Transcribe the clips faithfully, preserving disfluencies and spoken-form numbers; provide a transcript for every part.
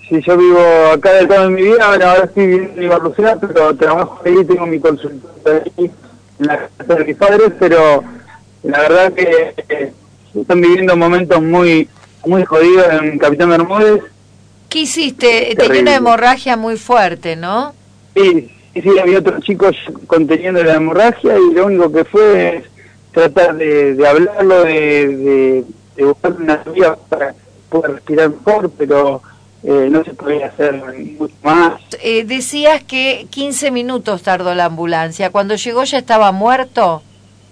sí, yo vivo acá de toda mi vida, ahora, ahora estoy viviendo en Ibarlucea, pero trabajo ahí, tengo mi consultorio ahí en la casa de mis padres, pero la verdad que eh, están viviendo momentos muy muy jodidos en Capitán Bermúdez. ¿Qué hiciste? Terrible. Tenía una hemorragia muy fuerte, ¿no? Sí, sí, sí, había otros chicos conteniendo la hemorragia y lo único que fue es tratar de, de hablarlo, de, de, de buscar una vía para poder respirar mejor, pero eh, no se podía hacer mucho más. Eh, decías que quince minutos tardó la ambulancia. Cuando llegó ya estaba muerto.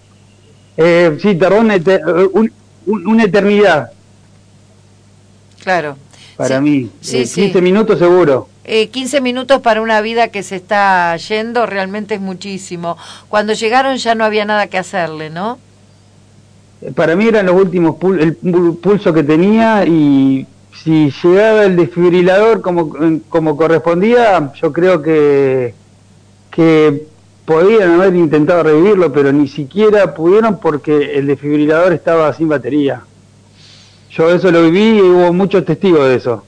Eh, sí, tardó una, un, un, una eternidad. Claro. Para sí, mí, sí, eh, quince sí. minutos seguro. Eh, quince minutos para una vida que se está yendo realmente es muchísimo. Cuando llegaron ya no había nada que hacerle, ¿no? Para mí eran los últimos pul el pulso que tenía, y si llegaba el desfibrilador como, como correspondía, yo creo que, que podían haber intentado revivirlo, pero ni siquiera pudieron porque el desfibrilador estaba sin batería. Yo eso lo viví y hubo muchos testigos de eso.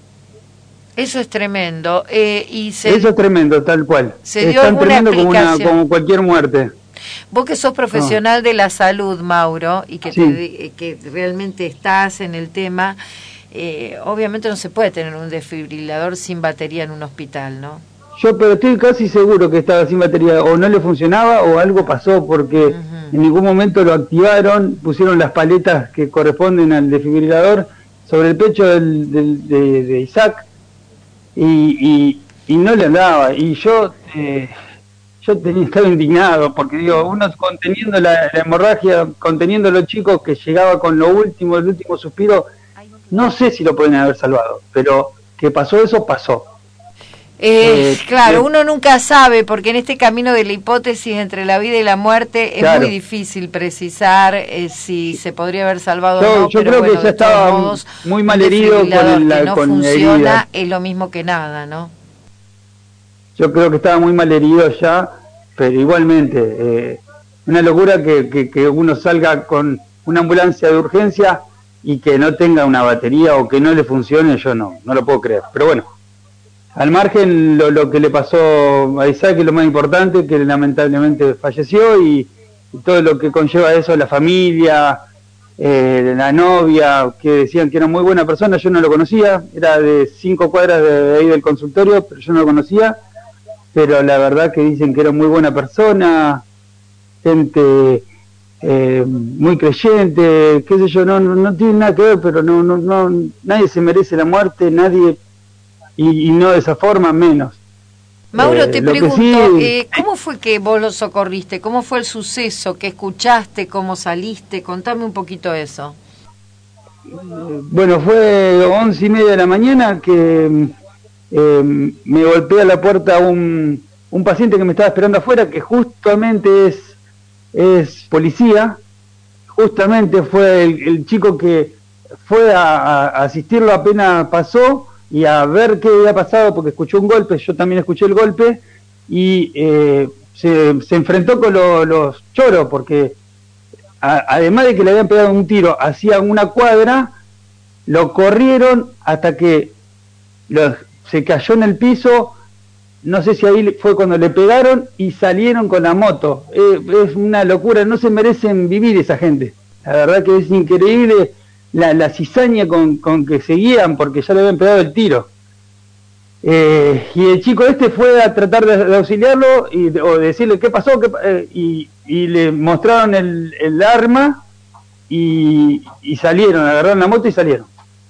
Eso es tremendo. Eh, y se, eso es tremendo, tal cual. ¿Se es dio tan alguna tremendo como, una, explicación? como cualquier muerte. Vos que sos profesional no. de la salud, Mauro, y que, sí. te, que realmente estás en el tema, eh, obviamente no se puede tener un desfibrilador sin batería en un hospital, ¿no? Yo pero estoy casi seguro que estaba sin batería, o no le funcionaba o algo pasó, porque uh-huh. en ningún momento lo activaron, pusieron las paletas que corresponden al desfibrilador sobre el pecho del, del, de, de Isaac, y, y, y no le andaba, y yo eh, yo tenía, estaba indignado, porque digo, uno conteniendo la, la hemorragia, conteniendo a los chicos que llegaba con lo último, el último suspiro, no sé si lo pueden haber salvado, pero que pasó eso, pasó. Eh, eh, claro, eh, uno nunca sabe, porque en este camino de la hipótesis entre la vida y la muerte es claro. muy difícil precisar eh, si se podría haber salvado yo, o no, yo pero creo bueno, que ya estaba modos, muy mal herido con el, la, que no con funciona es lo mismo que nada, ¿no? Yo creo que estaba muy mal herido ya, pero igualmente, eh, una locura que, que, que uno salga con una ambulancia de urgencia y que no tenga una batería o que no le funcione, yo no, no lo puedo creer. Pero bueno, al margen lo, lo que le pasó a Isaac, que es lo más importante, que lamentablemente falleció, y, y todo lo que conlleva eso, la familia, eh, la novia, que decían que era muy buena persona, yo no lo conocía, era de cinco cuadras de, de ahí del consultorio, pero yo no lo conocía, pero la verdad que dicen que era muy buena persona, gente eh, muy creyente, qué sé yo, no, no, no tiene nada que ver, pero no, no, no, nadie se merece la muerte, nadie, y, y no de esa forma menos. Mauro, eh, te pregunto, sí, eh, ¿cómo fue que vos lo socorriste? ¿Cómo fue el suceso? ¿Qué escuchaste? ¿Cómo saliste? Contame un poquito eso. Bueno, fue once y media de la mañana que eh, me golpea la puerta un, un paciente que me estaba esperando afuera, que justamente es, es policía, justamente fue el, el chico que fue a, a asistirlo apenas pasó, y a ver qué había pasado, porque escuchó un golpe, yo también escuché el golpe, y eh, se, se enfrentó con lo, los choros, porque a, además de que le habían pegado un tiro hacia una cuadra, lo corrieron hasta que lo, se cayó en el piso, no sé si ahí fue cuando le pegaron, y salieron con la moto. Eh, es una locura, no se merecen vivir esa gente, la verdad que es increíble la, la cizaña con, con que seguían, porque ya le habían pegado el tiro. Eh, y el chico este fue a tratar de, de auxiliarlo y, o decirle qué pasó, qué, eh, y, y le mostraron el, el arma, y, y salieron, agarraron la moto y salieron.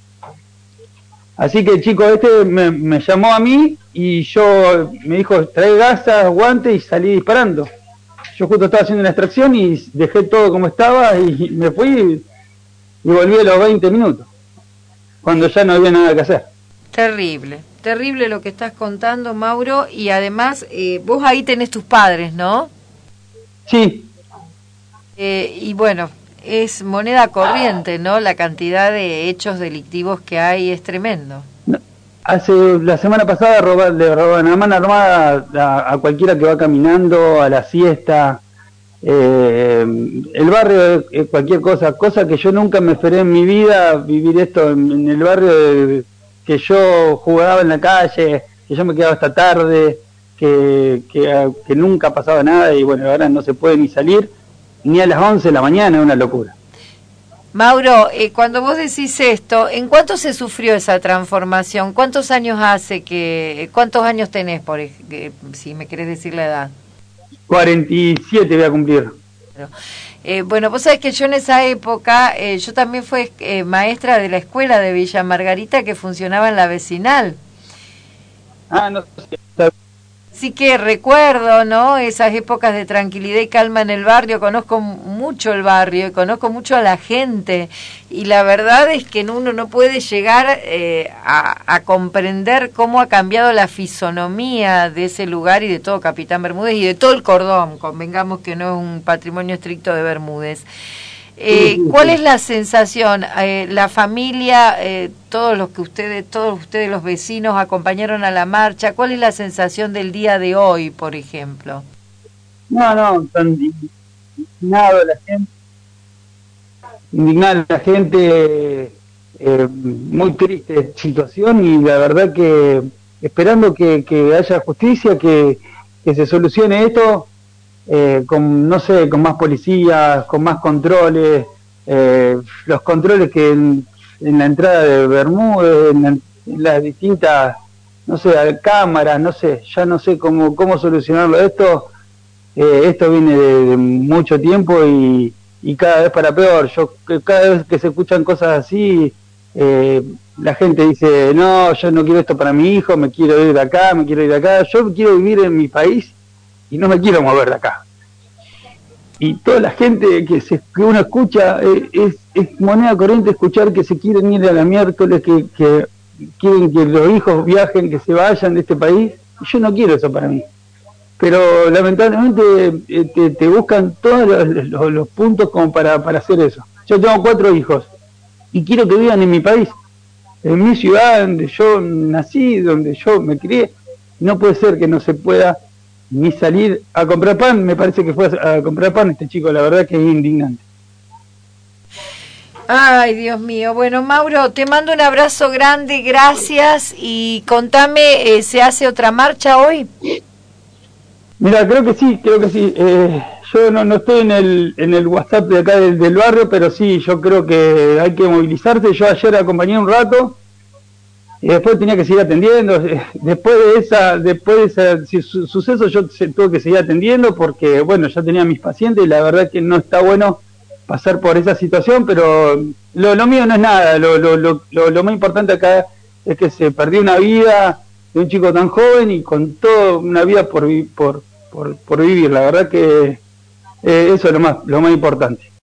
Así que el chico este me, me llamó a mí, y yo me dijo, trae gasas, guantes, y salí disparando. Yo justo estaba haciendo una extracción y dejé todo como estaba, y me fui y, y volví a los veinte minutos, cuando ya no había nada que hacer. Terrible, terrible lo que estás contando, Mauro, y además eh, vos ahí tenés tus padres, ¿no? Sí. Eh, y bueno, es moneda corriente, ¿no? La cantidad de hechos delictivos que hay es tremendo. No, hace la semana pasada roba, le roban a mano armada a, a cualquiera que va caminando a la siesta. Eh, el barrio es cualquier cosa, cosa que yo nunca me esperé en mi vida, vivir esto en, en el barrio de, que yo jugaba en la calle, que yo me quedaba hasta tarde, que, que, que nunca pasaba nada y bueno, ahora no se puede ni salir, ni a las once de la mañana, es una locura. Mauro, eh, cuando vos decís esto, ¿en cuánto se sufrió esa transformación? ¿Cuántos años hace que, cuántos años tenés, por eh, si me querés decir la edad? cuarenta y siete voy a cumplir. Eh, bueno, vos sabés que yo en esa época, eh, yo también fui eh, maestra de la escuela de Villa Margarita que funcionaba en la vecinal. Ah, no sé. Así que recuerdo, ¿no? Esas épocas de tranquilidad y calma en el barrio, conozco mucho el barrio y conozco mucho a la gente y la verdad es que uno no puede llegar eh, a, a comprender cómo ha cambiado la fisonomía de ese lugar y de todo Capitán Bermúdez y de todo el cordón, convengamos que no es un patrimonio estricto de Bermúdez. Eh, ¿Cuál es la sensación? Eh, la familia, eh, todos los que ustedes, todos ustedes los vecinos acompañaron a la marcha. ¿Cuál es la sensación del día de hoy, por ejemplo? No, no, tan indignado la gente, indignada la gente, eh, muy triste situación y la verdad que esperando que, que haya justicia, que, que se solucione esto. Eh, con, no sé, con más policías, con más controles, eh, los controles que en, en la entrada de Bermúdez, en, la, en las distintas, no sé, cámaras, no sé, ya no sé cómo, cómo solucionarlo esto, eh, esto viene de, de mucho tiempo y, y cada vez para peor. Yo cada vez que se escuchan cosas así, eh, la gente dice, no, yo no quiero esto para mi hijo, me quiero ir de acá, me quiero ir de acá, yo quiero vivir en mi país y no me quiero mover de acá. Y toda la gente que se que uno escucha, eh, es, es moneda corriente escuchar que se quieren ir a la miércoles, que, que quieren que los hijos viajen, que se vayan de este país. Y yo no quiero eso para mí. Pero lamentablemente eh, te, te buscan todos los, los, los puntos como para, para hacer eso. Yo tengo cuatro hijos y quiero que vivan en mi país, en mi ciudad, donde yo nací, donde yo me crié. No puede ser que no se pueda ni salir a comprar pan. Me parece que fue a comprar pan este chico, la verdad que es indignante. Ay, Dios mío. Bueno, Mauro, te mando un abrazo grande, gracias y contame, eh, ¿se hace otra marcha hoy? Mira, creo que sí, creo que sí. Eh, yo no, no estoy en el en el WhatsApp de acá del, del barrio, pero sí, yo creo que hay que movilizarse. Yo ayer acompañé un rato y después tenía que seguir atendiendo. Después de esa después de ese suceso yo tuve que seguir atendiendo porque, bueno, ya tenía mis pacientes y la verdad que no está bueno pasar por esa situación, pero lo, lo mío no es nada. Lo, lo, lo, lo, lo más importante acá es que se perdió una vida de un chico tan joven y con toda una vida por, por, por, por vivir. La verdad que eh, eso es lo más, lo más importante.